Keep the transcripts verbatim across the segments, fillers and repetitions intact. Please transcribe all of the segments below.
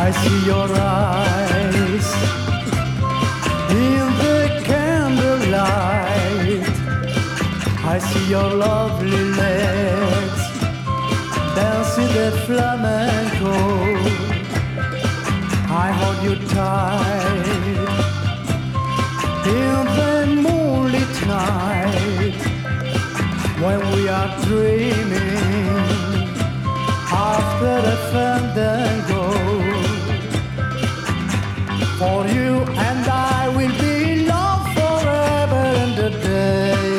I see your eyes in the candlelight. I see your lovely legs dancing the flamenco. I hold you tight in the moonlit night when we are dreaming after the fandango. For you and I will be loved forever and a day.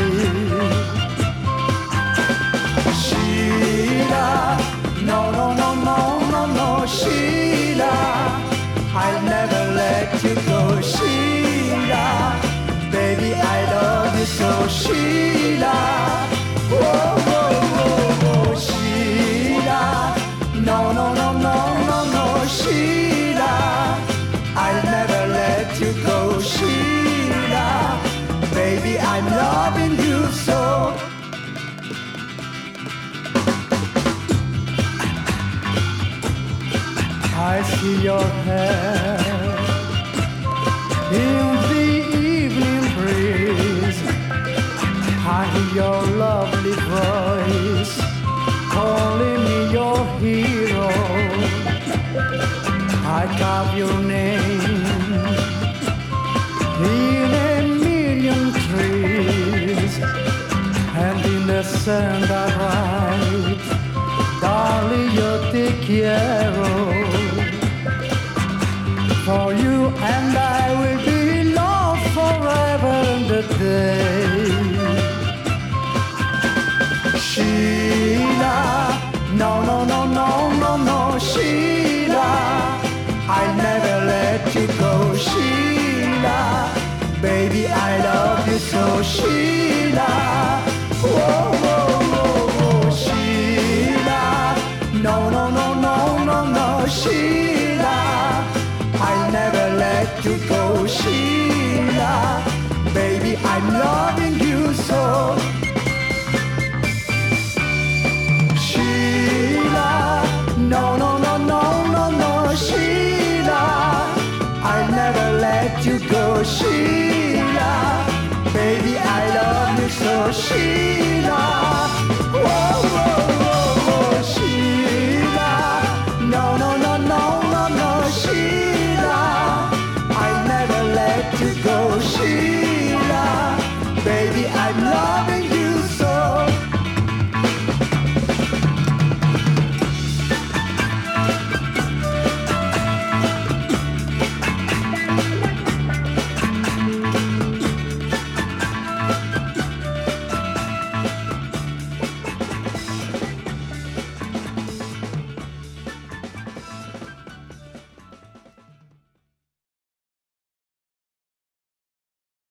Sheila, no, no, no, no, no, no, Sheila, I'll never let you go, Sheila. Baby, I love you so, Sheila. Whoa, whoa, whoa, whoa, Sheila. No, no, no, no, no, no, Sheila. I'll never let you go, Sheila. Baby, I'm loving you so. I see your hair in the evening breeze. I hear your lovely voice calling me your hero. I carve your name in a million trees, and in the sand I write, darling, yo te quiero. For you and I will be loved forever and a day. Sheila, no, no, no, no, no, no, Sheila, I'll never let you go, Sheila. Baby, I love you so, Sheila. Whoa, whoa, whoa, whoa, Sheila, no, no, no, no, no, no, Sheila, I'll never let you go, Sheila. Baby, I'm loving you so. Sheila, no, no, no, no, no, no, Sheila, I'll never let you go, Sheila. Baby, I love you so, Sheila. Whoa, whoa.